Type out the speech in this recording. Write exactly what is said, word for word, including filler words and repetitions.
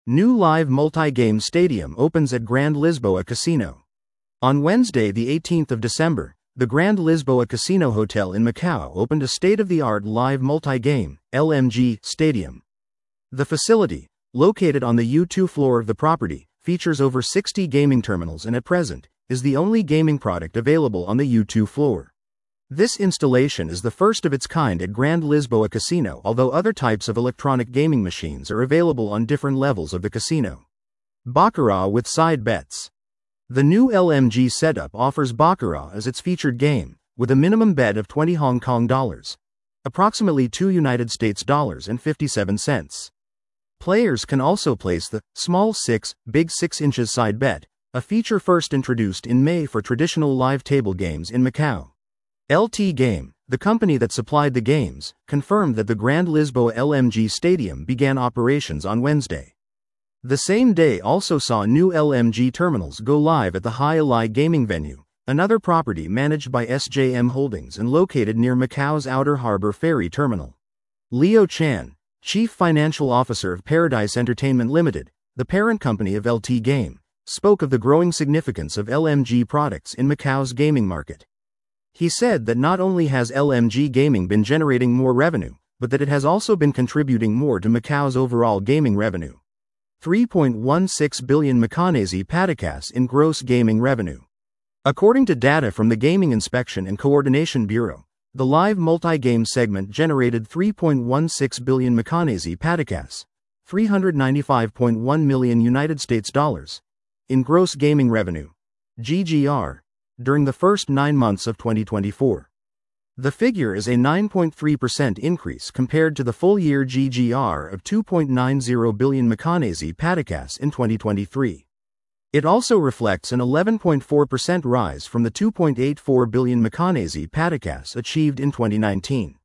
New live multi-game stadium opens at Grand Lisboa Casino. On Wednesday, the eighteenth of December, the Grand Lisboa Casino Hotel in Macau opened a state-of-the-art live multi-game L M G stadium. The facility, located on the U two floor of the property, features over sixty gaming terminals and at present, is the only gaming product available on the U two floor. This installation is the first of its kind at Grand Lisboa Casino, although other types of electronic gaming machines are available on different levels of the casino. Baccarat with side bets. The new L M G setup offers Baccarat as its featured game, with a minimum bet of twenty Hong Kong dollars, approximately two United States dollars and fifty-seven cents. Players can also place the small six, big six inches side bet, a feature first introduced in May for traditional live table games in Macau. L T Game, the company that supplied the games, confirmed that the Grand Lisboa L M G Stadium began operations on Wednesday. The same day also saw new L M G terminals go live at the Hai Alai Gaming Venue, another property managed by S J M Holdings and located near Macau's Outer Harbor Ferry Terminal. Leo Chan, Chief Financial Officer of Paradise Entertainment Limited, the parent company of L T Game, spoke of the growing significance of L M G products in Macau's gaming market. He said that not only has L M G Gaming been generating more revenue, but that it has also been contributing more to Macau's overall gaming revenue. three point one six billion Macanese Patacas in gross gaming revenue. According to data from the Gaming Inspection and Coordination Bureau, the live multi-game segment generated three point one six billion Macanese Patacas, three hundred ninety-five point one million United States dollars, in gross gaming revenue, G G R, during the first nine months of twenty twenty-four. The figure is a nine point three percent increase compared to the full-year G G R of two point nine zero billion Macanese Patacas in twenty twenty-three. It also reflects an eleven point four percent rise from the two point eight four billion Macanese Patacas achieved in twenty nineteen.